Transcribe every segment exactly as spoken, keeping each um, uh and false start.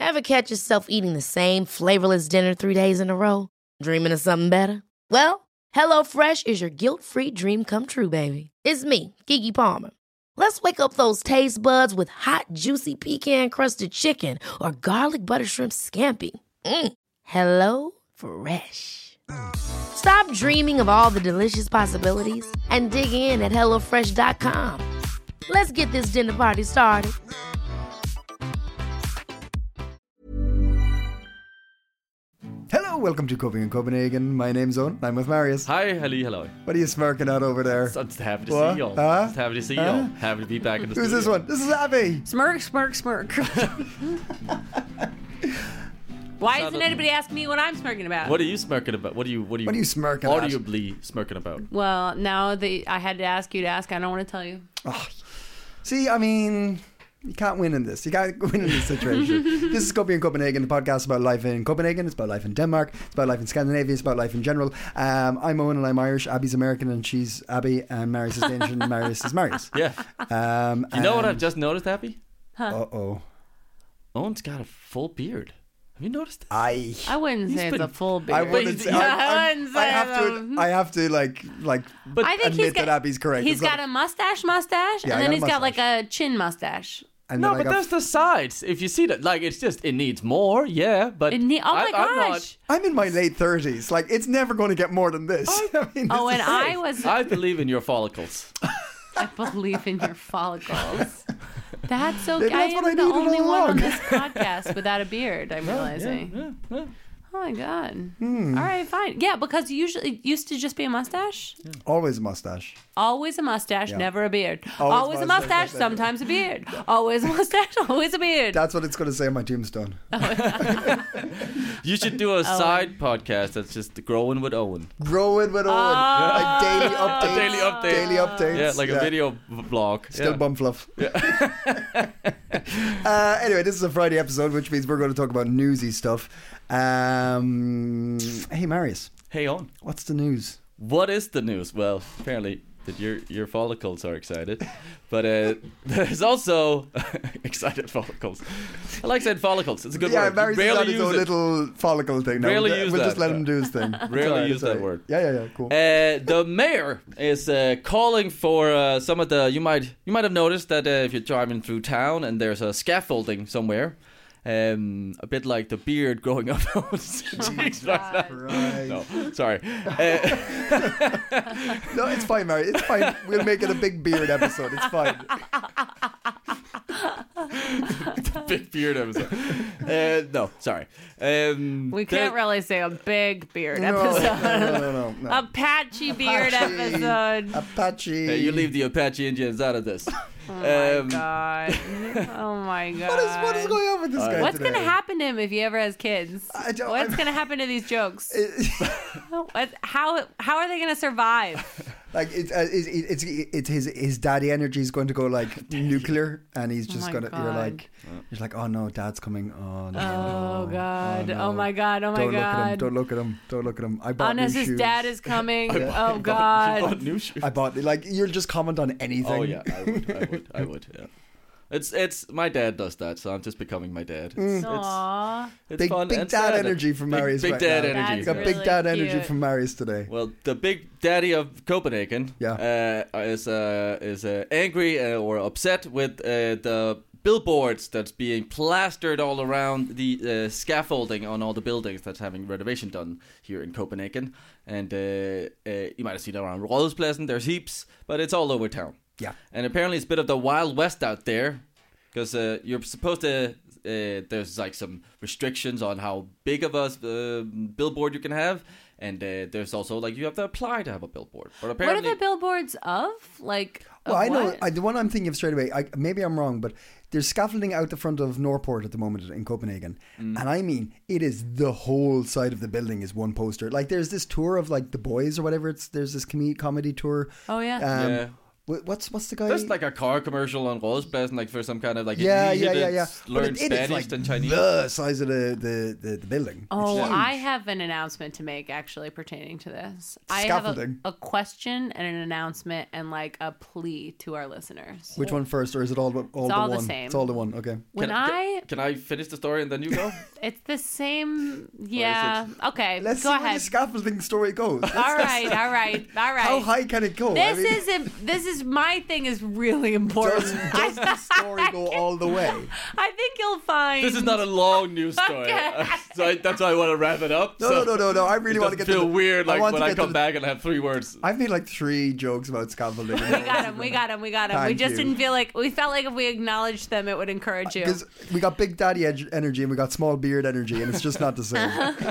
Ever catch yourself eating the same flavorless dinner three days in a row? Dreaming of something better? Well, HelloFresh is your guilt-free dream come true, baby. It's me, Keke Palmer. Let's wake up those taste buds with hot, juicy pecan-crusted chicken or garlic butter shrimp scampi. Mm. Hello Fresh. Stop dreaming of all the delicious possibilities and dig in at hello fresh dot com. Let's get this dinner party started. Hello, welcome to Coping in Copenhagen. My name's Owen. I'm with Marius. Hi, hello, hello. What are you smirking at over there? I'm just happy to What? see you all. Huh? Just happy to see Huh? you all. Happy to be back in the Who's studio. this one? This is Abby. Smirk, smirk, smirk. Why doesn't anybody ask me what I'm smirking about? What are you smirking about? What are you? What are you? What are you smirking at? audibly smirking about? Well, now that I had to ask you to ask, I don't want to tell you. Oh, see, I mean, you can't win in this. You can't win in this situation. This is Coping in Copenhagen, the podcast about life in Copenhagen. It's about life in Denmark. It's about life in Scandinavia. It's about life in general. Um, I'm Owen and I'm Irish. Abby's American and she's Abby. And Marius is Danish and Marius is Marius. Yeah. Um, You know what I've and- just noticed, Happy? Uh-oh. Owen's got a full beard. Have you noticed this? I... I wouldn't He's say been- it's a full beard. I wouldn't say. Yeah, I, I I, wouldn't say I have to. that. I have to like like But I think admit he's got, that Abby's correct. He's It's got not- a mustache, mustache, Yeah, I and then got a he's got like mustache. a chin mustache. And no, then I but got- there's the sides. If you see that, like, it's just, it needs more, yeah, but... It ne- oh my I, I'm not- gosh! I'm in my late thirties. Like it's never going to get more than this. I mean, Oh, this and is- I was. I believe in your follicles. I believe in your follicles. That's so. Maybe I that's am what I the needed only all one on along. this podcast without a beard. I'm realizing. Yeah, yeah. Oh my god. Hmm. All right, fine. Yeah, because usually it used to just be a mustache. Always a mustache. Always a mustache, Yeah. never a beard. Always Always, a mustache, mustache, mustache. sometimes a beard. Always a mustache, always a beard. That's what it's going to say on my tombstone. You should do a side podcast that's just growing with Owen. Growing with Owen. Oh. Like daily updates. A daily update. Daily updates. Yeah, like a video v- vlog. Still yeah. bum fluff. uh, anyway, this is a Friday episode, which means we're going to talk about newsy stuff. Um, hey, Marius, Hey, Owen. what's the news? What is the news? Well, apparently that your your follicles are excited, but uh, there's also excited follicles. I like saying follicles. It's a good yeah, word. Marius has Rarely got his use own it. little follicle thing now. Rarely we'll use we'll that, just let yeah. him do his thing. Rarely Sorry, use that sorry. word. Yeah, yeah, yeah, cool. Uh, the mayor is uh, calling for uh, some of the. You might you might have noticed that uh, if you're driving through town and there's a scaffolding somewhere, um, a bit like the beard growing up. Jeez, right now. Right. No, sorry. Uh, No, it's fine, Mary. It's fine. We'll make it a big beard episode. It's fine. big beard episode. Uh, no, sorry. Um, we there- can't really say a big beard No, episode. no, no, no, no. A patchy beard Apache. episode. Apache. Hey, you leave the Apache Indians out of this. Oh my Um, god. Oh my god. What is what is going on with this guy What's today? gonna happen to him if he ever has kids? I don't- What's I'm- gonna happen to these jokes? What, how how are they gonna survive? Like it's uh, it's it's it's his his daddy energy is going to go like nuclear, and he's just my gonna. You're God. like, you're like, oh no, dad's coming. Oh no. Oh god. no. Oh my god. Oh my Don't look at him. god. Don't look at him. Don't look at him. I bought new Honest's shoes. dad is coming. Oh You bought god. new shoes. I bought like you'll just comment on anything. Oh yeah, I would, I would, I would. Yeah. It's it's my dad does that, so I'm just becoming my dad. It's, it's, Aww. it's Big fun big and dad sad. energy from Big- Marius. Big, right dad now. energy. That's Got really big dad energy cute. from Marius today. Well, the big daddy of Copenhagen Yeah. uh, is uh, is uh, angry uh, or upset with uh, the billboards that's being plastered all around the uh, scaffolding on all the buildings that's having renovation done here in Copenhagen. And uh, uh, you might have seen it around Rådhuspladsen. There's heaps, but it's all over town. Yeah. And apparently it's a bit of the Wild West out there, because uh, you're supposed to. Uh, there's like some restrictions on how big of a uh, billboard you can have, and uh, there's also like you have to apply to have a billboard. But What apparently, are the billboards of? Like Well, of I know what? I, the one I'm thinking of straight away. I, maybe I'm wrong, but there's scaffolding out the front of Norport at the moment in Copenhagen, Mm. and I mean it is the whole side of the building is one poster. Like there's this tour of like The Boys or whatever. It's there's this com- comedy tour. Oh yeah. Um, Yeah. Wh- What's what's the guy? There's like a car commercial on Rådhuspladsen, like for some kind of like yeah, you yeah, need yeah, to yeah. learn But it, it is Spanish like and Chinese. the size of the the, the, the building. Oh, It's huge. I have an announcement to make actually pertaining to this. I have a, Scaffolding. a question and an announcement and like a plea to our listeners. Which one first, or is it all all, It's the all the one? same. It's all the one. Okay. When can, I, can I finish the story and then you go? it's the same. Yeah. Okay. Let's go see ahead. where the scaffolding story goes. all right. All right. All right. How high can it go? This I mean, is a, this is my thing is really important. does, does the story go all the way? I think you'll find This is not a long news story, Okay. so I, that's why I want to wrap it up. No, so no, no, no. I really it want to doesn't get feel to the, weird like want when to I get to come the- back and I have three words. I've made like three jokes about scaffolding. We got him. We got him. We got him. we Thank just you. didn't feel like we felt like if we acknowledged them, it would encourage you. Because we got big daddy edge energy and we got small beard energy, and it's just not the same.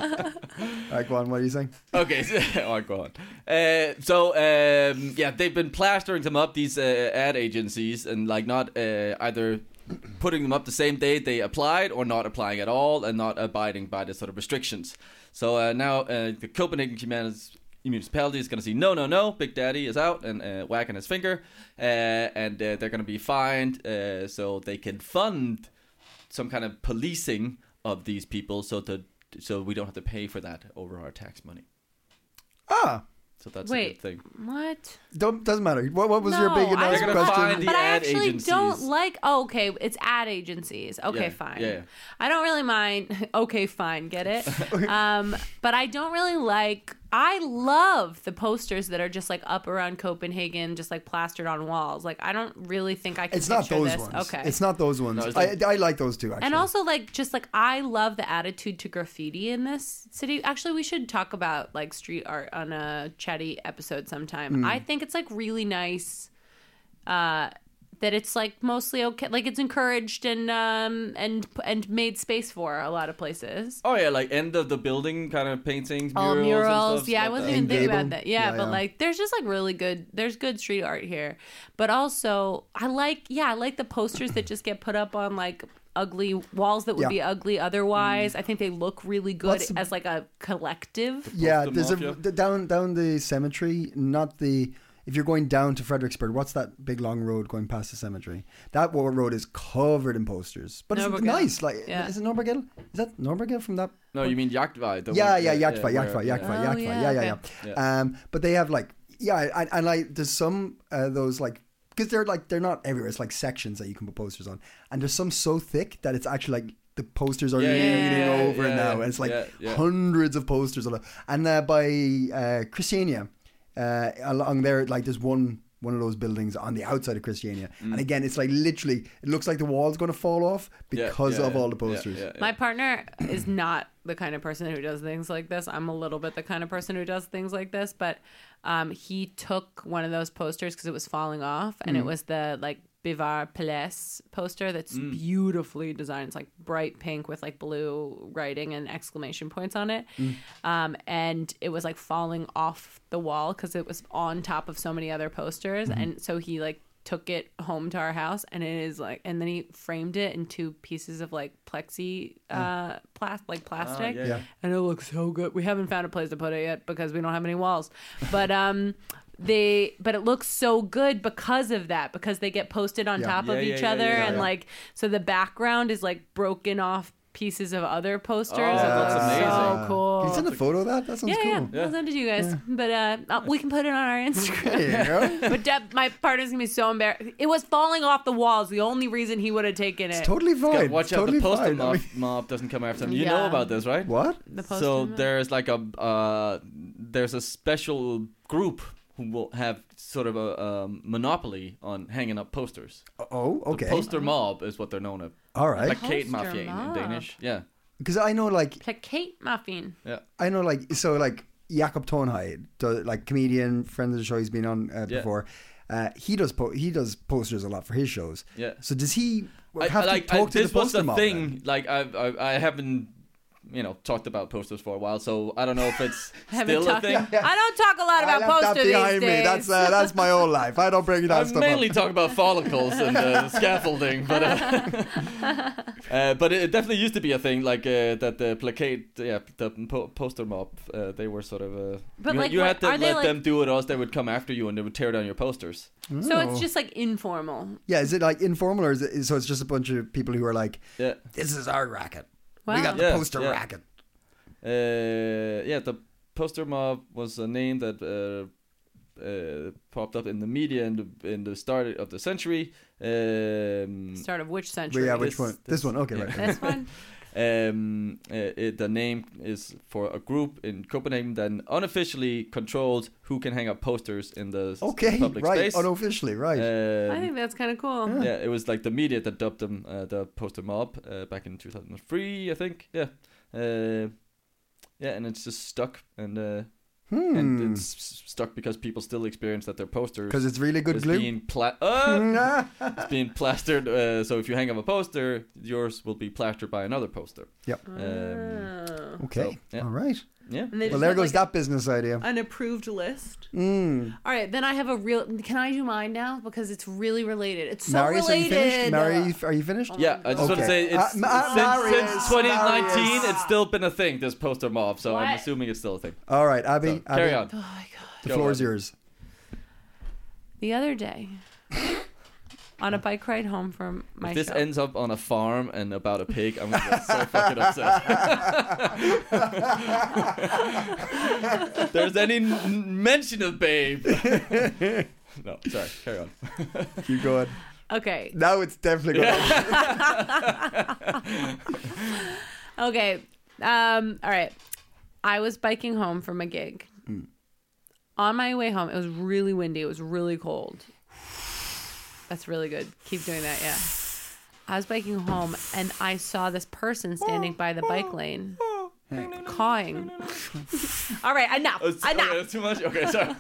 All right, go on. What are you saying? Okay, so, oh, go on. Uh, so um, yeah, they've been plastering them up, these uh, ad agencies, and like not uh, either putting them up the same day they applied or not applying at all, and not abiding by the sort of restrictions. So uh, now uh, the Copenhagen Humanities municipality is going to say no, no, no. Big Daddy is out and uh, whacking his finger, uh, and uh, they're going to be fined, uh, so they can fund some kind of policing of these people, so to so we don't have to pay for that over our tax money. Ah, So that's Wait, a good thing. what? don't, doesn't matter. What, what was No, your big I announcement They're gonna question? find the But I ad actually agencies. don't like. Oh, okay, it's ad agencies. Okay, Yeah, fine. yeah, yeah. I don't really mind. Okay, fine. Get it? um, but I don't really like. I love the posters that are just like up around Copenhagen, just like plastered on walls. Like I don't really think I can. It's not picture those this. ones. Okay. It's not those ones. No, it's I, like- I like those two, actually. And also, like, just like I love the attitude to graffiti in this city. Actually, we should talk about like street art on a chatty episode sometime. Mm. I think it's like really nice uh, that it's like mostly okay. Like it's encouraged and um and and made space for a lot of places. Oh yeah, like end of the building kind of paintings, murals. Oh, and murals. stuff Yeah, I like wasn't that. even thinking Gable. about that. Yeah, Yeah, but yeah. like there's just like really good there's good street art here. But also I like yeah, I like the posters that just get put up on like ugly walls that would Yeah. be ugly otherwise. I think they look really good What's the- as like a collective. Yeah, Post there's them a off, yeah. the, down down the cemetery, not the. If you're going down to Fredericksburg, what's that big long road going past the cemetery? That wa- road is covered in posters, but it's Norbergill. nice. Like, Yeah. is it Norbergill? Is that Norbergill from that? No, you mean Jagtvej? the Yeah, one- yeah, Jagtva, where- Jagtva, yeah. Jagtva, Oh, Jagtva. yeah, Yeah, yeah, okay. yeah. Um, but they have like, yeah, and, and like, there's some uh, those like, because they're like they're not everywhere. It's like sections that you can put posters on, and there's some so thick that it's actually like the posters are Yeah, yeah, leaning yeah, over yeah, now, and it's like yeah, yeah. hundreds of posters. On it. And uh, by uh, Christiania, uh, along there, like there's one. One of those buildings on the outside of Christiania, Mm. and again, it's like literally, it looks like the wall's going to fall off Yeah, because yeah, of yeah, all the yeah, posters. yeah, yeah. My partner is not the kind of person who does things like this. I'm a little bit the kind of person who does things like this, but um, he took one of those posters because it was falling off, and Mm. it was the like Bivar Palace poster that's Mm. beautifully designed. It's like bright pink with like blue writing and exclamation points on it. Mm. Um, and it was like falling off the wall because it was on top of so many other posters. Mm-hmm. And so he like took it home to our house, and it is like, and then he framed it in two pieces of like plexi, uh, plas- like plastic. Ah, yeah, Yeah. And it looks so good. We haven't found a place to put it yet because we don't have any walls. But um, they, but it looks so good because of that. Because they get posted on Yeah. top Yeah, of yeah, each yeah, other, yeah, and yeah. like so the background is like broken off pieces of other posters. Oh, it that's looks amazing. so cool. Can you send a photo of that? That sounds yeah, cool. yeah, Yeah. I'll send it to you guys. But uh, uh, we can put it on our Instagram. There you go. But Deb, my partner's gonna be so embarrassed. It was falling off the walls. The only reason he would have taken it. It's totally Gotta fine. watch It's out totally the poster fine. I mob, mean, mob doesn't come after them. You Yeah. know about this, right? what? The poster So mob. there's like a uh, there's a special group who will have sort of a um, monopoly on hanging up posters. Oh, The okay. poster mob is what they're known as. All right. Plakate Poster mafia in mob. Danish. Yeah. Because I know, like, Placate muffin. Yeah. I know, like, so, like, Jakob Tornhøi, the, like, comedian, friend of the show, he's been on uh, Yeah. before. Uh, he does po- he does posters a lot for his shows. Yeah. So does he I, have I, like, to talk I, to this the was poster the mob? thing. then? Like I, I, I haven't you know, talked about posters for a while. So I don't know if it's Haven't still a talked- thing. I don't talk a lot I about left that posters behind these me. days. That's uh, that's my whole life. I don't bring that I stuff mainly up. talk about follicles and uh, scaffolding, but uh, uh, but it definitely used to be a thing, like uh, that the placate, yeah, the po- poster mob. Uh, they were sort of. Uh, But you, like, you what- had to are they let like- them do it, or else they would come after you and they would tear down your posters. So it's just like informal. Yeah, is it like informal or is it? So it's just a bunch of people who are like, Yeah, "This is our racket. Wow. We got the Yeah, poster yeah. racket." uh, yeah. The poster mob was a name that uh, uh, popped up in the media in the in the start of the century. Um, Start of which But century? yeah, which This- one? This, this- one. Okay, yeah. right. This one. Um, uh, it, the name is for a group in Copenhagen that unofficially controls who can hang up posters in the s- Okay, public right. space. Unofficially, right. Um, I think that's kind of cool. yeah, it was like the media that dubbed them uh, the poster mob uh, back in two thousand three, I think. Yeah, uh, yeah, and it's just stuck, and uh, hmm. and it's s- stuck because people still experience that their posters Because it's really good is glue. being pla- uh, Nah. it's being plastered. Uh, so if you hang up a poster, yours will be plastered by another poster. Yep. Um, Oh. Okay. So, yeah. All right. yeah. And they Well, just there have, goes like, that business idea. An approved list. Mm. All right, then I have a real. Can I do mine now because it's really related? It's so Marius, are you related. finished? Mary, are you- are you finished? Yeah, I just want to Okay. say it's Uh, Ma- since, Marius, since twenty nineteen, Marius. it's still been a thing. This poster mob, so I'm What? assuming it's still a thing. All right, Abby. So, Abby, carry on. Oh my god. The Go floor on. is yours. The other day, on a bike ride home from my If this show. ends up on a farm and about a pig, I'm gonna get so fucking upset. There's any n- mention of Babe. No, sorry. Carry on. Keep going. Okay. Now it's definitely going. Okay. Um, all right. I was biking home from a gig. On my way home, it was really windy. It was really cold. That's really good. Keep doing that, yeah. I was biking home and I saw this person standing by the bike lane cawing. All right, enough. Oh, it's- enough. okay, that's too much. Okay, sorry.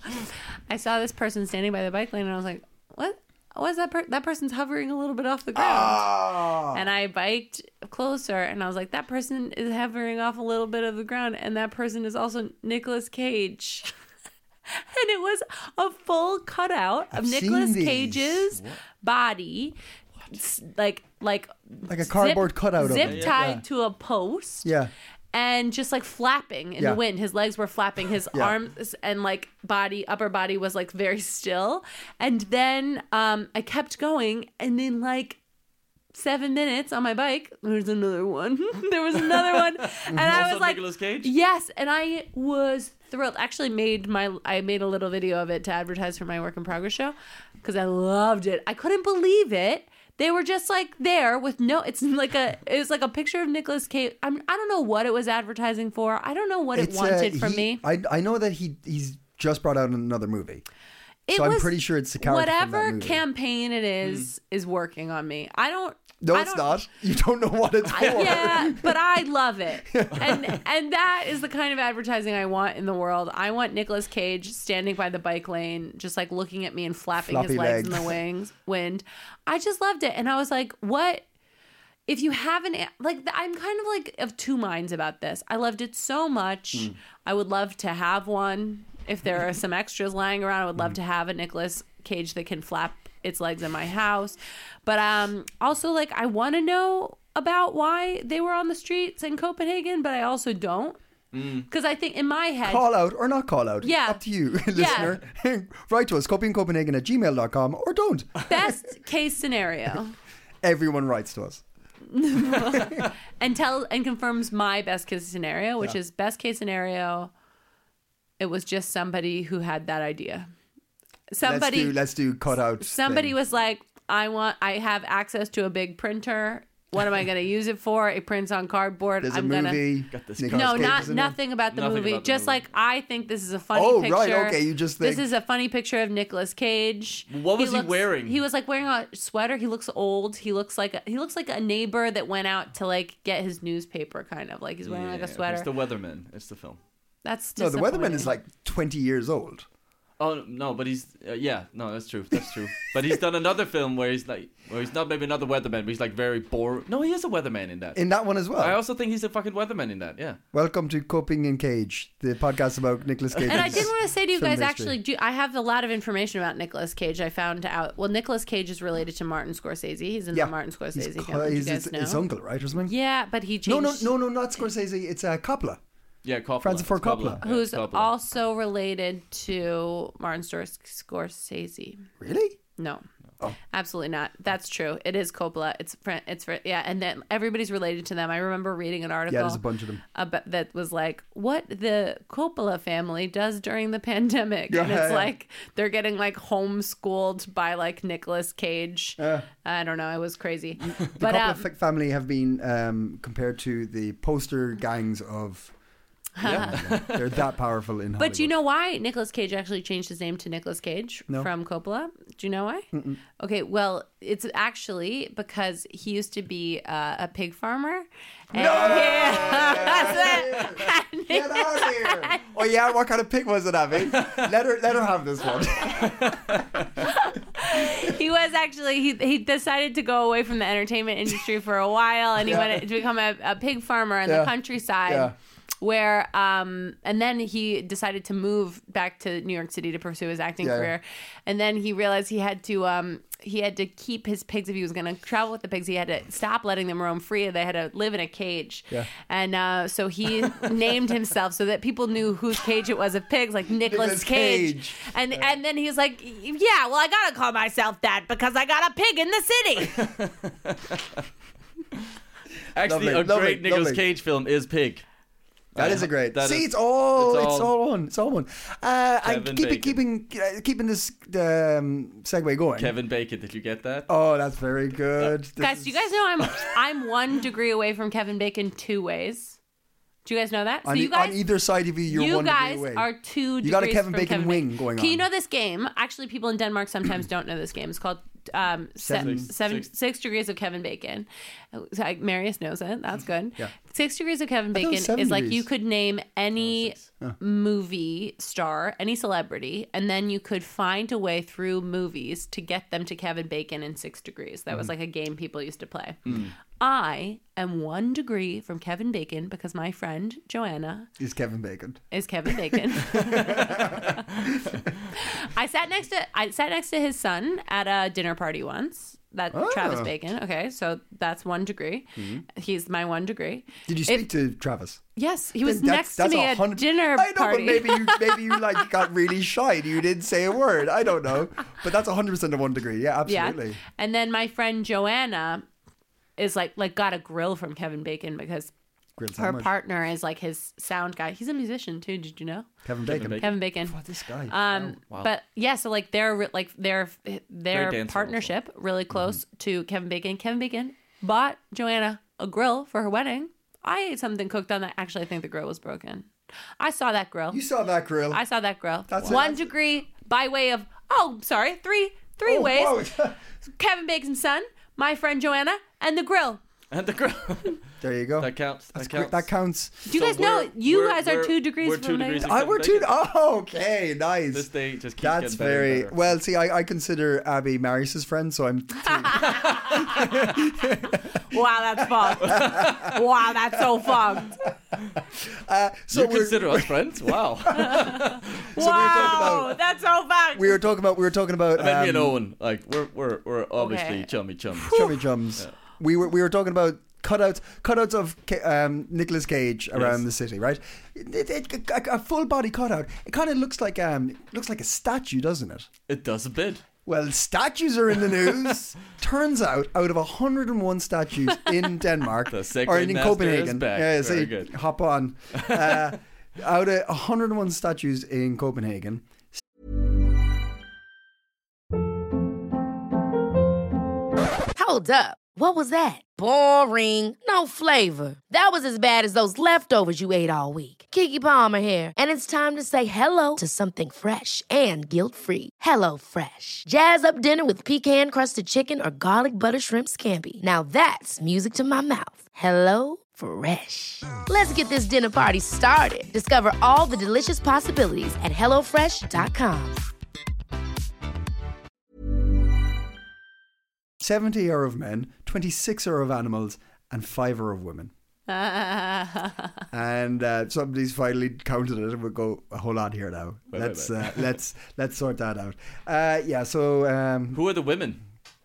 I saw this person standing by the bike lane and I was like, what? What is that? Per- that person's hovering a little bit off the ground. Ah. And I biked closer and I was like, that person is hovering off a little bit of the ground. And that person is also Nicolas Cage. And it was a full cutout of I've seen Nicolas these. Cage's body. s- Like, like, Like a cardboard cutout of zip him. tied Yeah. to a post. Yeah. And just like flapping in Yeah. the wind. His legs were flapping. His Yeah. arms and like body, upper body was like very still. And then um, I kept going. And in like seven minutes on my bike, there's another one. There was another one. And I Also was like, Nicolas Cage? yes. And I was thrilled. Actually made my, I made a little video of it to advertise for my work in progress show because I loved it. I couldn't believe it. They were just like there with no. It's like a. It was like a picture of Nicolas Cage. I'm, I don't know what it was advertising for. I don't know what it It's, uh, wanted from he- me. I, I know that he he's just brought out another movie. It so I'm was- pretty sure it's the character from that Whatever movie. campaign it is is working on me. I don't. No, I it's don't- not. You don't know what it's for. I- yeah, but I love it, and and that is the kind of advertising I want in the world. I want Nicolas Cage standing by the bike lane, just like looking at me and flapping Floppy his legs in legs. the wings, wind. I just loved it, and I was like, "What? If you haven't like, I'm kind of like of two minds about this. I loved it so much. Mm. I would love to have one. If there are some extras lying around, I would love to have a Nicolas Cage that can flap its legs in my house. But um, also, like, I want to know about why they were on the streets in Copenhagen, but I also don't. Because I think in my head, Call out or not call out. Yeah. Up to you, listener. Write to us, copyandcopenhagen at gmail dot com or don't. best case scenario, Everyone writes to us. and tell and confirms my best case scenario, which Yeah. is best case scenario. It was just somebody who had that idea. Somebody, let's do, let's do cutout. somebody thing. was like, I want, I have access to a big printer. What am I going to use it for? It prints on cardboard. There's I'm a gonna. movie. Got this Nicolas No, Cage not is in it. nothing about the Nothing movie. about the just movie. like I think this is a funny Oh, picture. right, okay, you just think- this is a funny picture of Nicolas Cage. What was he looks- wearing? He was like wearing a sweater. He looks old. He looks like a, he looks like a neighbor that went out to like get his newspaper, kind of like he's wearing like a Yeah, sweater. It's the Weatherman. It's the film. That's No, the Weatherman disappointing. is like twenty years old. Oh no, but he's uh, yeah, no, that's true, that's true. But he's done another film where he's like, where he's not maybe another weatherman, but he's like very bored. No, he is a weatherman in that. In that one as well. I also think he's a fucking weatherman in that. Yeah. Welcome to Coping in Cage, the podcast about Nicolas Cage. And I did want to say to you film guys, history. actually, do, I have a lot of information about Nicolas Cage. I found out. Well, Nicolas Cage is related to Martin Scorsese. He's in Yeah. the Martin Scorsese He's, film. Did you he's guys his, know? his uncle, right, or something? Yeah, but he changed. No, no, no, no, not Scorsese. It's uh, Coppola. Yeah, Coppola. Francis Ford Coppola. Yeah, Who's Coppola. also related to Martin Scors- Scorsese. Really? No. Oh. Absolutely not. That's true. It is Coppola. It's fr- it's fr- yeah, and then everybody's related to them. I remember reading an article. Yeah, there's a bunch of them. About, that was like what the Coppola family does during the pandemic, Yeah, and it's yeah. like they're getting like homeschooled by like Nicolas Cage. Yeah. I don't know. It was crazy. The but Coppola um, fa- family have been um, compared to the poster gangs of. Yeah, they're that powerful in Hollywood. But you know why Nicolas Cage actually changed his name to Nicolas Cage No. from Coppola? Do you know why? Mm-mm. Okay, well, it's actually because he used to be uh, a pig farmer. And No! yeah. Get out of here! Oh yeah, what kind of pig was it, Abby? Let her, let her have this one. He was actually he he decided to go away from the entertainment industry for a while, and he Yeah. went to become a, a pig farmer in Yeah. the countryside. Yeah. Where um and then he decided to move back to New York City to pursue his acting Yeah. career, and then he realized he had to um he had to keep his pigs if he was going to travel with the pigs. He had to stop letting them roam free. They had to live in a cage. Yeah. And uh, so he named himself so that people knew whose cage it was of pigs, like Nicolas Nicolas Cage. Cage. And and then he was like, yeah, well, I gotta call myself that because I got a pig in the city. Actually, Lovely, a lovely, great Nicolas lovely. Cage film is Pig. That Uh, is a great. that See, is- it's all, it's it's all- all, one. It's all one. Uh, and Kevin keep it, Bacon. keeping, uh, keeping this um, segue going. Kevin Bacon. Did you get that? Oh, that's very good. This Guys, is- do you guys know I'm I'm one degree away from Kevin Bacon two ways? Do you guys know that? So on, you e- guys, on either side of you, you're you one guys degree away. are two degrees You got a Kevin from Bacon Kevin wing Bacon. going Okay, you on. know this game? Actually, people in Denmark sometimes don't know this game. It's called um, Seven- se- seven, six- six degrees of Kevin Bacon. So, I- Marius knows it. That's good. Yeah. Six degrees of Kevin thought it was Bacon seven is like degrees. you could name any six. movie star, any celebrity, and then you could find a way through movies to get them to Kevin Bacon in six degrees. That was like a game people used to play. I am one degree from Kevin Bacon because my friend Joanna Is Kevin Bacon. is Kevin Bacon. I sat next to I sat next to his son at a dinner party once. That Oh. Travis Bacon. Okay, so that's one degree. He's my one degree. Did you If- speak to Travis? Yes, he was Then next to me a at hundred- dinner I know, party. but maybe you, maybe you like got really shy and you didn't say a word. I don't know, but that's a hundred percent of one degree. Yeah, absolutely. Yeah. And then my friend Joanna is like like got a grill from Kevin Bacon because Grilled her sandwich. partner is like his sound guy. He's a musician too. Did you know? Kevin Bacon. Bacon. Kevin Bacon. What this guy? Um, Wow. but yeah, so like their like their their dancer partnership really close Mm-hmm. to Kevin Bacon. Kevin Bacon bought Joanna a grill for her wedding. I ate something cooked on that. Actually, I think the grill was broken. I saw that grill. you saw that grill. I saw that grill. That's it. One That's- degree by way of oh, sorry, three three Oh, ways. wow. Kevin Bacon's son, my friend Joanna, and the grill. And the girl. There you go. that counts. That That's counts. great. That counts. Do you So guys know we're- you we're- guys are we're- two degrees we're two from degrees me? of I Kevin were two. Bacon. Oh, okay, nice. This day just keeps That's getting better and very better. well. See, I, I consider Abby Marius's friend, so I'm. Wow, that's fucked. Wow, that's so fucked. Uh, so you we're, consider us friends? Wow. wow, we were talking about- that's so fucked. we were talking about. We were talking about. And then me and um, Owen, like we're we're we're obviously Okay. chummy chums. Chummy Chums. We were we were talking about cutouts cutouts of Ca- um, Nicolas Cage around Yes. the city, right? It, it, a, a full body cutout. It kind of looks like um looks like a statue, doesn't it? It does a bit. Well, statues are in the news. Turns out, out of one hundred one statues in Denmark, The segue or in master Copenhagen, is back. yeah, Very see, good. hop on. Uh, out of one hundred one statues in Copenhagen, Hold up. What was that? Boring. No flavor. That was as bad as those leftovers you ate all week. Keke Palmer here, and it's time to say hello to something fresh and guilt-free. Hello Fresh. Jazz up dinner with pecan-crusted chicken or garlic butter shrimp scampi. Now that's music to my mouth. Hello Fresh. Let's get this dinner party started. Discover all the delicious possibilities at hello fresh dot com. seventy are of men, twenty-six are of animals, and five are of women. And uh, somebody's finally counted it, and we'll go a whole lot here now. Wait, let's wait, wait. Uh, let's let's sort that out. Uh, yeah. So um, Who are the women?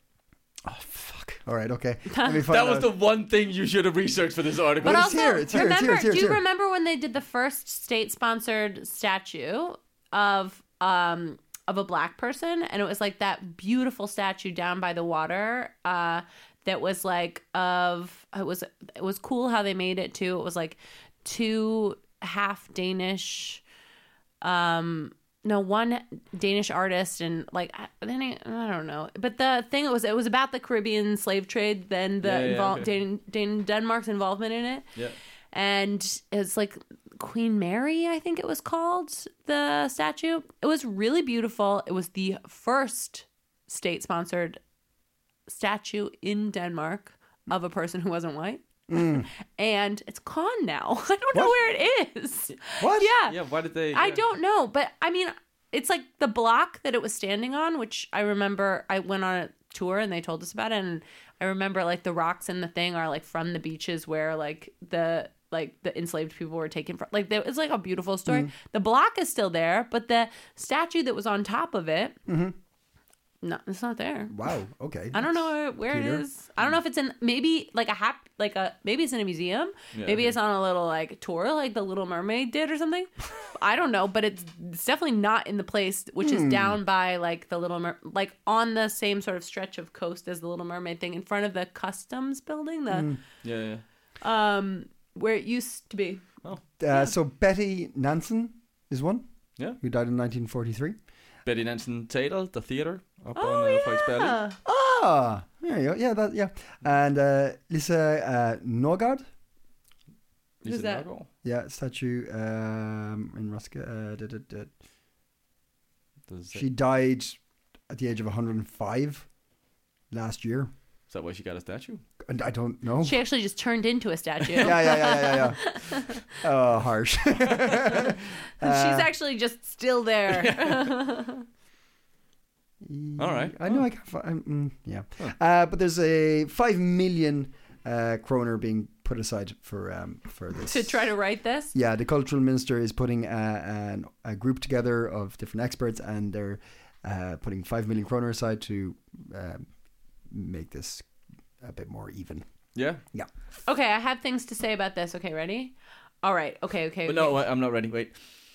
oh fuck. All right. Okay. Let me find That was out. the one thing you should have researched for this article. But it's also, here, it's here, it's remember, here, it's here, do it's you here. remember when they did the first state-sponsored statue of um of a black person, and it was like that beautiful statue down by the water, uh, that was like of it was it was cool how they made it too. It was like two half Danish, um. No, one Danish artist and like I, then I, I don't know, but the thing was it was about the Caribbean slave trade, then the Yeah, yeah, invol- okay. Dan- Dan- Denmark's involvement in it, Yeah. and it's like Queen Mary, I think it was called, the statue. It was really beautiful. It was the first state-sponsored statue in Denmark of a person who wasn't white. And it's gone now. I don't know What? where it is. What? Yeah. Yeah, why did they... I yeah. don't know, but I mean, it's like the block that it was standing on, which I remember I went on a tour and they told us about it, and I remember like the rocks in the thing are like from the beaches where like the like the enslaved people were taken from. Like there, it's like a beautiful story. The block is still there, but the statue that was on top of it, no, it's not there. Wow. Okay. I don't know where, where it Peter? is. I don't know if it's in maybe like a hap like a maybe it's in a museum. Yeah, maybe okay. it's on a little like tour like the Little Mermaid did or something. I don't know, but it's, it's definitely not in the place which is down by like the Little Mer like on the same sort of stretch of coast as the Little Mermaid thing in front of the customs building, the Yeah, yeah. um where it used to be. Uh, So Betty Nansen is one Yeah. who died in nineteen forty-three. Betty Nansen Tatel, the theater up Oh on uh, Frederiksberg. yeah. Ah, there you go. Yeah, that. Yeah, and uh, Lisa uh, Norgard. Lisa that? Nørgaard. Yeah, statue um, in Ruska. Uh, da, da, da. Does it say- She died at the age of one hundred five last year, Is that why she got a statue? and I don't know. She actually just turned into a statue. yeah, yeah, yeah, yeah, yeah. yeah. Oh, harsh. She's actually just still there. All right. I know I can't find. Mm, yeah, uh, but there's a five million uh, kroner being put aside for um, for this. To try to write this. Yeah, the cultural minister is putting uh, an, a group together of different experts, and they're uh, putting five million kroner aside to um, make this a bit more even. Yeah. Yeah. Okay, I have things to say about this. Okay, ready? All right. Okay, okay. But okay. no, I'm not ready. Wait.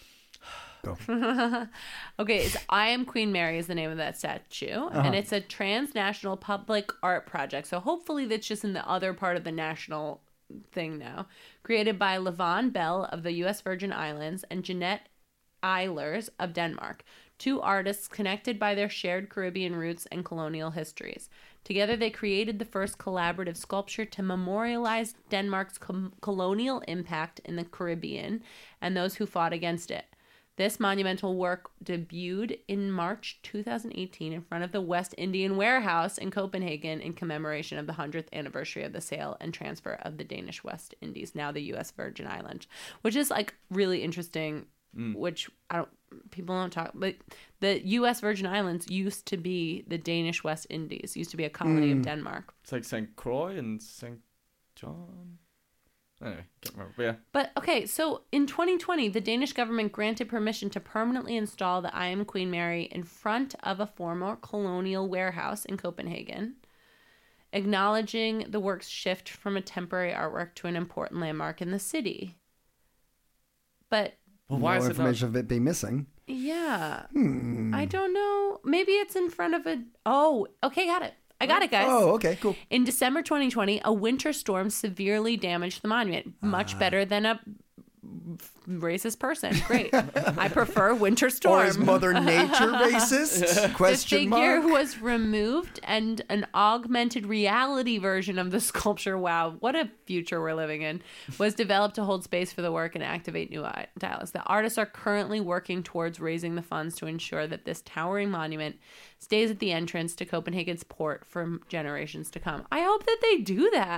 Okay, it's I Am Queen Mary is the name of that statue, and it's a transnational public art project. So hopefully that's just in the other part of the national thing now. Created by Levon Bell of the U S Virgin Islands and Jeanette Eilers of Denmark, two artists connected by their shared Caribbean roots and colonial histories. Together, they created the first collaborative sculpture to memorialize Denmark's com- colonial impact in the Caribbean and those who fought against it. This monumental work debuted in March two thousand eighteen in front of the West Indian Warehouse in Copenhagen in commemoration of the one hundredth anniversary of the sale and transfer of the Danish West Indies, now the U S Virgin Islands, which is like really interesting, which I don't, people don't talk, but the U S Virgin Islands used to be the Danish West Indies, used to be a colony of Denmark. It's like Saint Croix and Saint John. Anyway, can't remember. But yeah. But okay, so in twenty twenty, the Danish government granted permission to permanently install the I Am Queen Mary in front of a former colonial warehouse in Copenhagen, acknowledging the work's shift from a temporary artwork to an important landmark in the city. But Well, why More is it not? information of it being missing. yeah, I don't know. Maybe it's in front of a. Oh, okay, got it. I got it, guys. Oh, okay, cool. In December twenty twenty, a winter storm severely damaged the monument. Much better than a racist person. Great. I prefer winter storm. Or is Mother Nature racist? The Question figure mark. was removed, and an augmented reality version of the sculpture, wow, what a future we're living in, was developed to hold space for the work and activate new i- dialogues. The artists are currently working towards raising the funds to ensure that this towering monument stays at the entrance to Copenhagen's port for generations to come. I hope that they do that.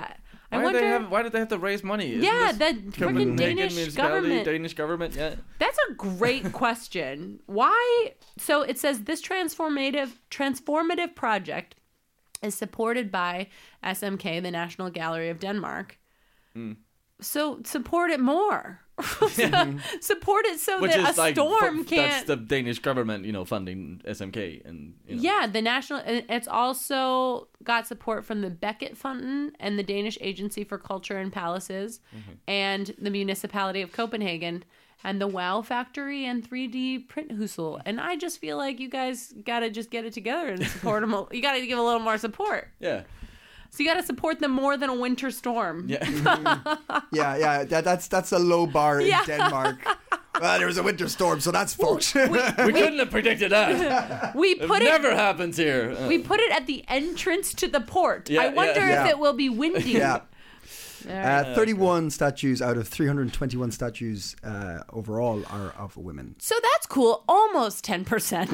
I why wonder. Did they have, why did they have to raise money? Isn't Yeah, this the Copenhagen freaking Danish municipality, government. Danish government, yeah. That's a great question. Why? So it says this transformative transformative project is supported by S M K, the National Gallery of Denmark. Mm. So support it more. Support it so Which that is a like storm f- can't. That's the Danish government, you know, funding S M K and you know. Yeah, the national. and It's also got support from the Beckett Fountain and the Danish Agency for Culture and Palaces, Mm-hmm. and the municipality of Copenhagen, and the Wow Factory and three D Print Husel. And I just feel like you guys gotta just get it together and support them. You gotta give a little more support. Yeah. So you gotta support them more than a winter storm. Yeah. Yeah, yeah. That, that's that's a low bar in Yeah. Denmark. Well, there was a winter storm, so that's folks. we couldn't have predicted that. We It put it. never happens here. Uh, We put it at the entrance to the port. Yeah, I wonder yeah. if Yeah. it will be windy. Yeah. All right. Uh, thirty-one statues out of three hundred twenty-one statues uh, overall are of women. So that's cool. Almost ten percent.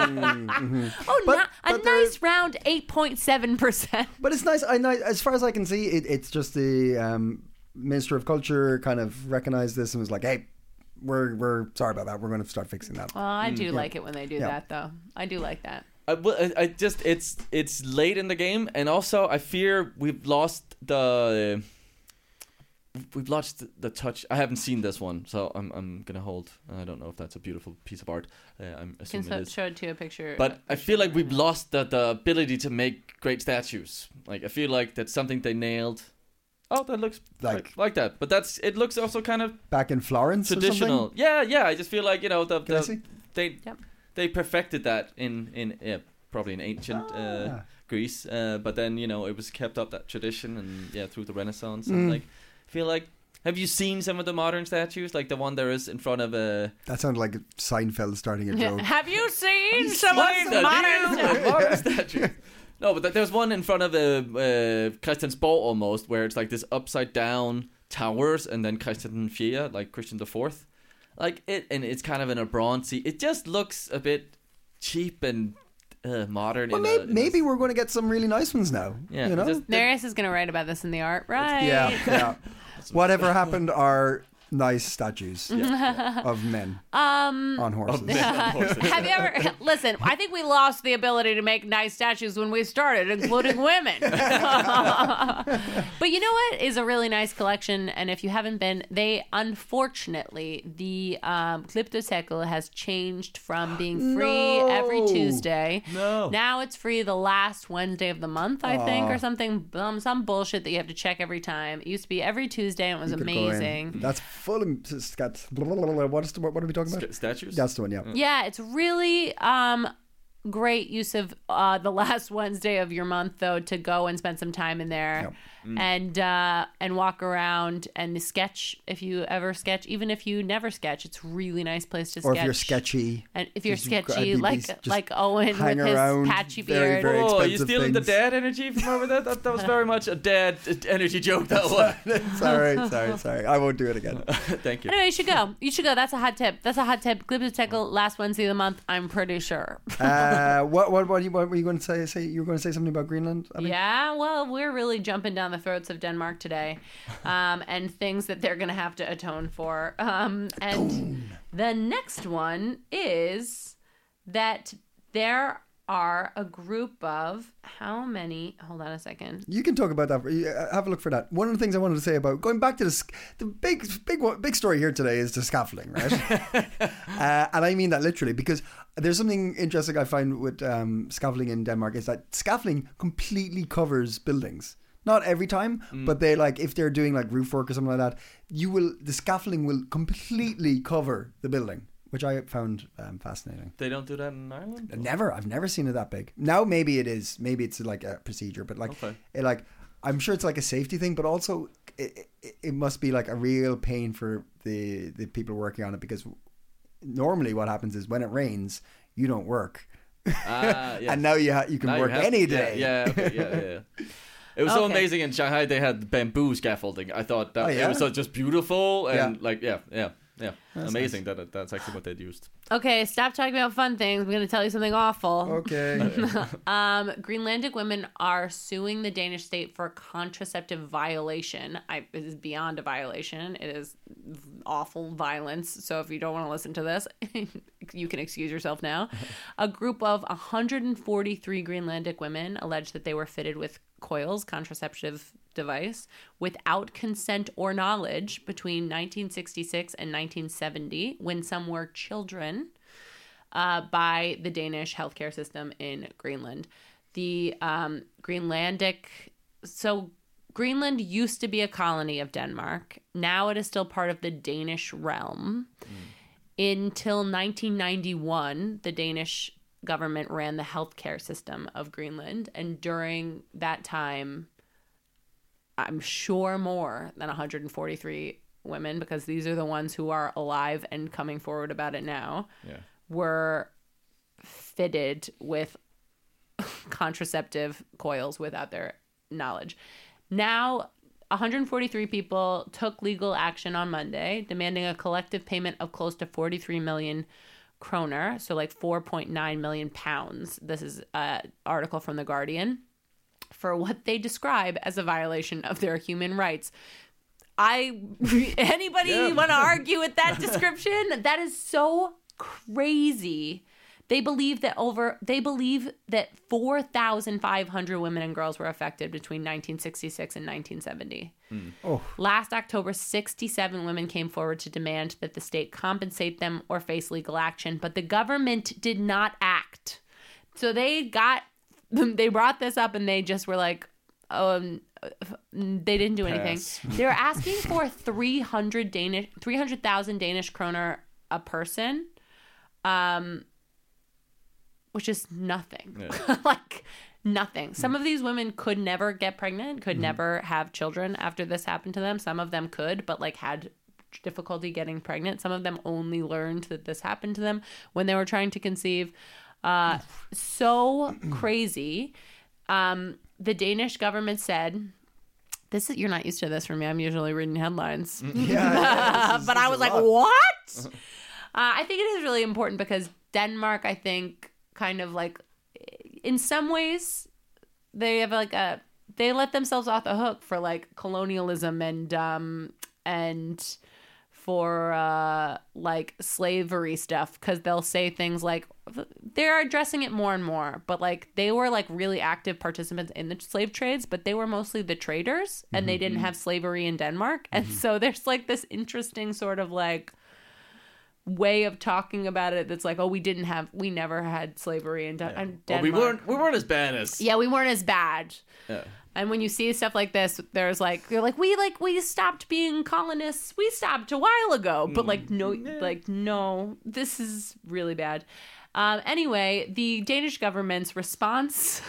Oh, But- no, a but there- nice round eight point seven percent. But it's nice. I know, as far as I can see, it, it's just the um, Minister of Culture kind of recognized this and was like, "Hey, we're we're sorry about that. We're going to start fixing that." Well, I do like it when they do Yeah. that, though. I do like that. I, well, I, I just it's it's late in the game, and also I fear we've lost the uh, we've lost the, the touch. I haven't seen this one, so I'm I'm gonna hold. I don't know if that's a beautiful piece of art. Uh, I'm Can assuming so, it is. show it to a picture. But I feel like we've lost the, the ability to make great statues. Like I feel like that's something they nailed. Oh, that looks Like- like like that. But that's it looks also kind of Back in Florence, or traditional. something? Yeah, yeah. I just feel like you know the, Can I the see? they Yep. they perfected that in in yeah probably in ancient uh, Ah. Greece. Uh, but then you know it was kept up that tradition and yeah through the Renaissance Mm. and like I feel like. Have you seen some of the modern statues, like the one there is in front of a? That sounded like Seinfeld starting a joke. Have you seen some of Modern the modern statues? modern statues. No, but th- there's one in front of a uh, Christiansborg almost, where it's like this upside down towers, and then Christian the Fourth, like Christian the Fourth, like it, and it's kind of in a bronzy. It just looks a bit cheap and uh, modern. Well, in maybe, a, in maybe a, we're going to get some really nice ones now. Yeah, you know. just- Marius is going to write about this in the art, right? yeah, yeah. Whatever happened are nice statues of men Um, on horses. have you ever listen? I think we lost the ability to make nice statues when we started, including women. But you know what is a really nice collection? And if you haven't been, they unfortunately the um, Glyptotekel has changed from being free No. every Tuesday. No. Now it's free the last Wednesday of the month, I think, or something. Um, some bullshit that you have to check every time. It used to be every Tuesday, and it was You could go in. amazing. That's full of it's got blah, blah, blah, blah. What is the, what are we talking about? St- statues. That's the one. Yeah. Yeah, it's really um great use of uh the last Wednesday of your month though to go and spend some time in there. Yep. And uh and walk around and sketch if you ever sketch, even if you never sketch, it's a really nice place to Or sketch. if you're sketchy, and if you're just sketchy, be- like just like Owen hang with his around patchy very, beard. very- Oh, are you expensive stealing the things. dad energy from over there? That, that was very much a dad energy joke. That one. sorry, sorry, sorry. I won't do it again. Thank you. Anyway, you should go. You should go. That's a hot tip. That's a hot tip. Glyptotekel last Wednesday of the month. I'm pretty sure. Uh, what, what, what, you- what were you going to say? Say you were going to say something about Greenland? I mean, Yeah, well, we're really jumping down the throats of Denmark today, um, and things that they're going to have to atone for. Um, and the next one is that there are a group of how many? Hold on a second. You can talk about that. Uh, Have a look for that. One of the things I wanted to say about going back to the sc- the big big one- big story here today is the scaffolding, right? uh, and I mean that literally because there's something interesting I find with um, scaffolding in Denmark is that scaffolding completely covers buildings. Not every time, but they like if they're doing like roof work or something like that, you will the scaffolding will completely cover the building, which I found um, fascinating. They don't do that in Ireland? Never, I've never seen it that big. Now maybe it is, maybe it's like a procedure, but like, Okay. it like I'm sure it's like a safety thing, but also it, it, it must be like a real pain for the the people working on it because normally what happens is when it rains, you don't work, Ah, yeah. and now you ha- you can Now you work have- any yeah, day. Yeah, okay, yeah, yeah. yeah. It was so Okay. amazing in Shanghai. They had bamboo scaffolding. I thought that Oh, yeah? it was so just beautiful and Yeah. like yeah, yeah. Yeah, That's amazing that that that's actually what they'd used. Okay, stop talking about fun things. I'm going to tell you something awful. Okay. Um, Greenlandic women are suing the Danish state for contraceptive violation. I, it is beyond a violation. It is awful violence. So if you don't want to listen to this, you can excuse yourself now. A group of one hundred forty-three Greenlandic women allege that they were fitted with coils, contraceptive device, without consent or knowledge between nineteen sixty-six and nineteen seventy, when some were children, uh, by the Danish healthcare system in Greenland. The um, Greenlandic, so Greenland used to be a colony of Denmark. Now it is still part of the Danish realm. Mm. Until nineteen ninety-one, the Danish government ran the healthcare system of Greenland, and during that time, I'm sure more than one hundred forty-three women, because these are the ones who are alive and coming forward about it now, yeah. were fitted with contraceptive coils without their knowledge. Now, one hundred forty-three people took legal action on Monday, demanding a collective payment of close to forty-three million kroner, so like four point nine million pounds. This is an article from The Guardian, for what they describe as a violation of their human rights. I anybody yeah. want to argue with that description? That is so crazy. They believe that over they believe that four thousand five hundred women and girls were affected between nineteen sixty-six and nineteen seventy. Mm. Oh. Last October, sixty-seven women came forward to demand that the state compensate them or face legal action, but the government did not act. So they got they brought this up and they just were like, um, they didn't do anything. They were asking for three hundred Danish, three hundred thousand Danish kroner a person, um, which is nothing. Yeah. Like nothing. Some of these women could never get pregnant, could mm-hmm. never have children after this happened to them. Some of them could, but like had difficulty getting pregnant. Some of them only learned that this happened to them when they were trying to conceive. Uh, so crazy. Um, the Danish government said, "This is you're not used to this from me. I'm usually reading headlines, yeah, yeah, is, but I was like, lot. what?" uh, I think it is really important because Denmark, I think, kind of like, in some ways, they have like a they let themselves off the hook for like colonialism and um and for uh like slavery stuff, because they'll say things like they're addressing it more and more, but like they were like really active participants in the slave trades, but they were mostly the traders and mm-hmm. they didn't have slavery in Denmark. And mm-hmm. so there's like this interesting sort of like way of talking about it that's like, oh, we didn't have we never had slavery in, De- yeah. in Denmark. Well, we weren't we weren't as bad as yeah we weren't as bad yeah. And when you see stuff like this, there's like they're like we like we stopped being colonists. We stopped a while ago, but like no, like no, this is really bad. Um, anyway, the Danish government's response,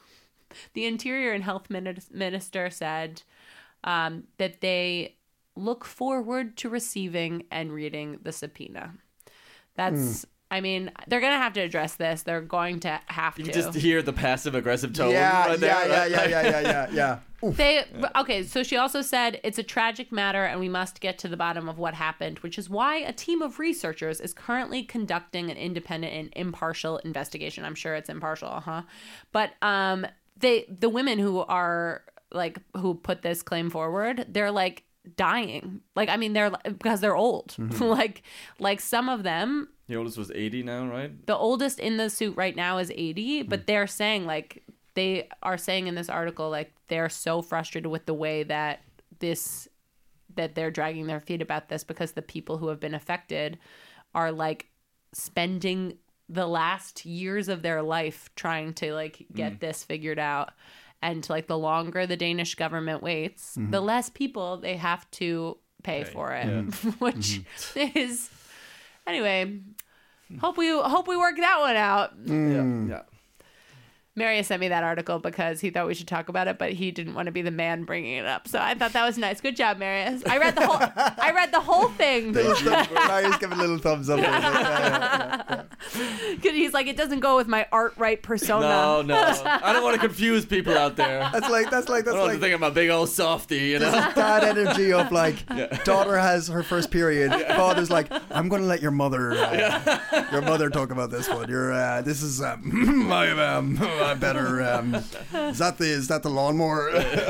the Interior and Health Minister said um, that they look forward to receiving and reading the subpoena. That's. Mm. I mean, they're going to have to address this. They're going to have you to. You can just hear the passive-aggressive tone. Yeah, right yeah, there, yeah, right? yeah, yeah, yeah, yeah, yeah. Oof. They okay. So she also said it's a tragic matter, and we must get to the bottom of what happened, which is why a team of researchers is currently conducting an independent and impartial investigation. I'm sure it's impartial, huh? But um, they the women who are like who put this claim forward, they're like dying. Like I mean, they're because they're old. Mm-hmm. like like some of them. The oldest was eighty now, right? The oldest in the suit right now is eighty, but they're saying like they are saying in this article like they're so frustrated with the way that this that they're dragging their feet about this, because the people who have been affected are like spending the last years of their life trying to like get mm. this figured out. And like the longer the Danish government waits, mm-hmm. the less people they have to pay okay. for it, yeah. which mm-hmm. is anyway. Hope we hope we work that one out. Mm. Yeah, yeah. Marius sent me that article because he thought we should talk about it, but he didn't want to be the man bringing it up. So I thought that was nice. Good job, Marius. I read the whole I read read the whole thing. Marius giving a little thumbs up. Yeah, yeah, yeah. He's like, it doesn't go with my art right persona. No, no. I don't want to confuse people out there. That's like that's like that's I don't like want to think I'm a big old softie, you know. that energy of like daughter has her first period. Father's like, I'm going to let your mother, uh, your mother talk about this one. You're uh, this is um, my um, I better um, is that the is that the lawnmower?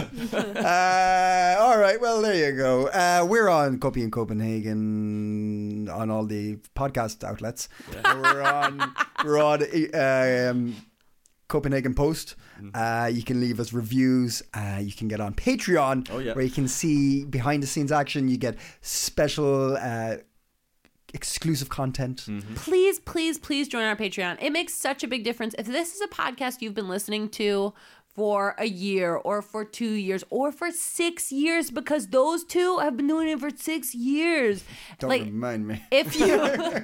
uh, all right, well there you go. Uh, we're on Copy in Copenhagen on all the podcast outlets. Yeah. We're on we're on um, Copenhagen Post. Uh, you can leave us reviews. Uh, you can get on Patreon, oh, yeah. where you can see behind the scenes action. You get special uh, exclusive content. Mm-hmm. Please, please, please join our Patreon. It makes such a big difference. If this is a podcast you've been listening to for a year or for two years or for six years, because those two have been doing it for six years. Don't like, remind me. If you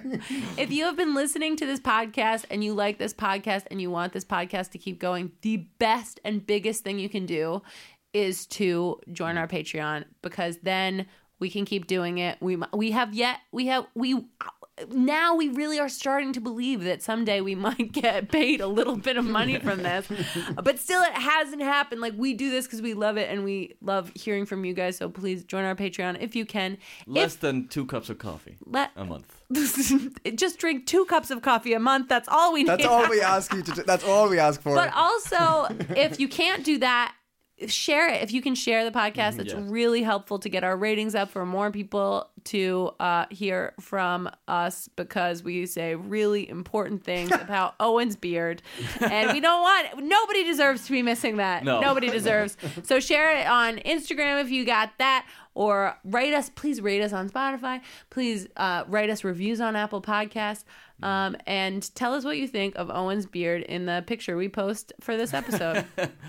if you have been listening to this podcast and you like this podcast and you want this podcast to keep going, the best and biggest thing you can do is to join our Patreon, because then we can keep doing it. We we have yet we have we. Now we really are starting to believe that someday we might get paid a little bit of money from this. But still, it hasn't happened. Like, we do this because we love it and we love hearing from you guys. So please join our Patreon if you can. Less if, than two cups of coffee let, a month. Just drink two cups of coffee a month. That's all we need. That's all we ask you to do. That's all we ask for. But also, if you can't do that, share it. If you can share the podcast, it's yeah. really helpful to get our ratings up for more people to uh, hear from us, because we say really important things about Owen's beard, and we don't want nobody deserves to be missing that. No. Nobody deserves. So share it on Instagram if you got that, or rate us. Please rate us on Spotify. Please uh, write us reviews on Apple Podcasts, um, and tell us what you think of Owen's beard in the picture we post for this episode.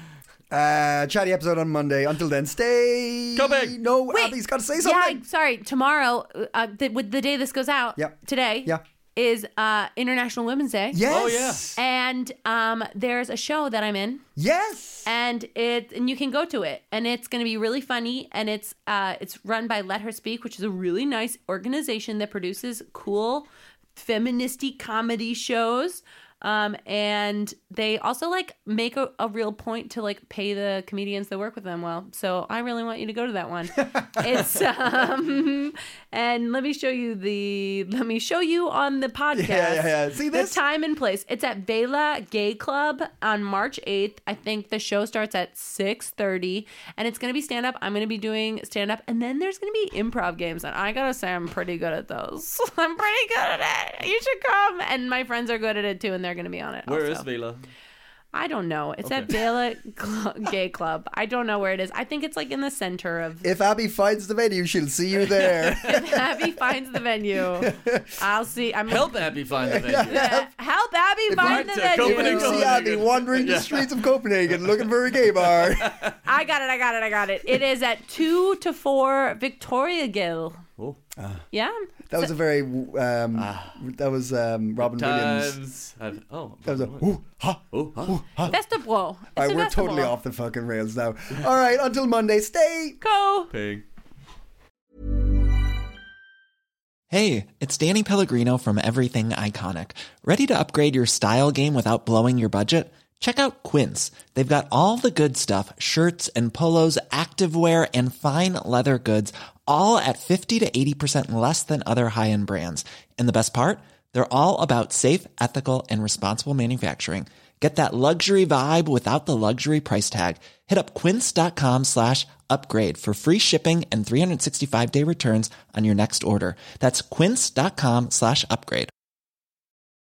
Uh, chatty episode on Monday. Until then, stay. Go big. No, Wait, Abby's got to say something. Yeah, sorry. Tomorrow, uh, the, with the day this goes out, yeah. today, yeah. is uh, International Women's Day. Yes. Oh, yeah. And um, there's a show that I'm in. Yes. And it and you can go to it, and it's going to be really funny. And it's uh, it's run by Let Her Speak, which is a really nice organization that produces cool feministy comedy shows. Um, and they also like make a, a real point to like pay the comedians that work with them well. So I really want you to go to that one. It's um, and let me show you the let me show you on the podcast. Yeah, yeah, yeah. See this? The time and place. It's at Vela Gay Club on March eighth. I think the show starts at six thirty, and it's gonna be stand up. I'm gonna be doing stand up, and then there's gonna be improv games, and I gotta say I'm pretty good at those. I'm pretty good at it. You should come, and my friends are good at it too, and they're going to be on it. Where also. is Vela? I don't know. It's Okay. at Vela Cl- Gay Club. I don't know where it is. I think it's like in the center of. If Abby finds the venue, she'll see you there. If Abby finds the venue, I'll see. I'm Help Abby find the venue. Yeah, help Abby find the to venue. If Copenhagen. you see Abby wandering the streets of Copenhagen looking for a gay bar. I got it. I got it. I got it. It is at two to four Victoria Gill. Oh. Yeah. That was a very um, that was um, Robin Williams. Times. I've, oh. That was a ooh, ha, Oh, huh? ooh, ha. Festival. All right, we're totally off the fucking rails now. All right, until Monday, stay. Go. Ping. Hey, it's Danny Pellegrino from Everything Iconic. Ready to upgrade your style game without blowing your budget? Check out Quince. They've got all the good stuff, shirts and polos, activewear, and fine leather goods, all at fifty to eighty percent less than other high-end brands. And the best part? They're all about safe, ethical, and responsible manufacturing. Get that luxury vibe without the luxury price tag. Hit up quince.com slash upgrade for free shipping and three sixty-five day returns on your next order. That's quince.com slash upgrade.